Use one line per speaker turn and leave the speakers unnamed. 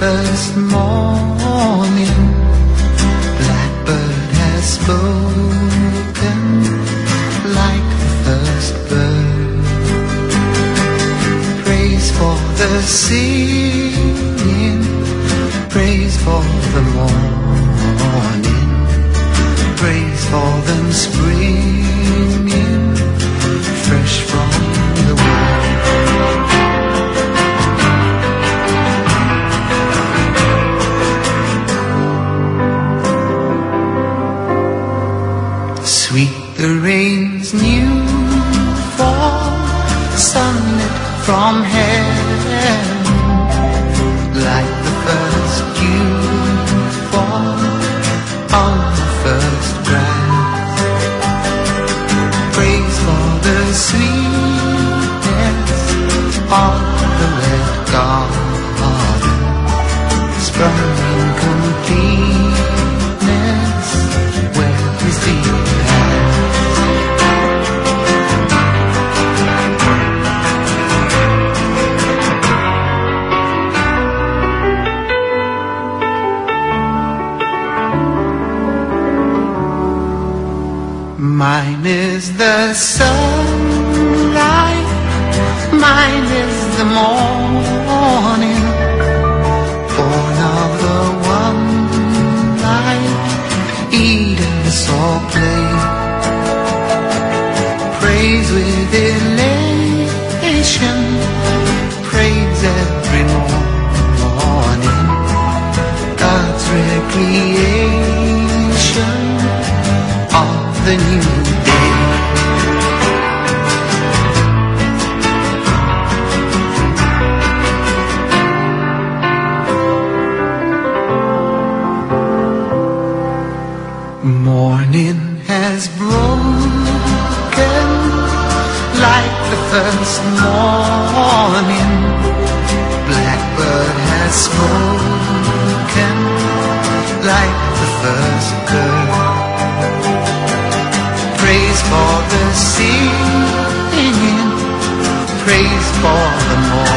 first morning, blackbird has spoken like the first bird. Praise for the singing, praise for the morning, praise for them springing fresh from the world. Sweet the rain's new fall, sunlit from heaven, like the first dew fall on the first grass. Praise for the sweetness of the red garden, sprung in completeness where his feet Mine is the sunlight, mine is the morning, born of the one light Eden saw play. Praise with elation, praise every morning, God's recreation of the new day. Morning has broken like the first morning, blackbird has spoken like the first bird. Praise for the singing, praise for the morning,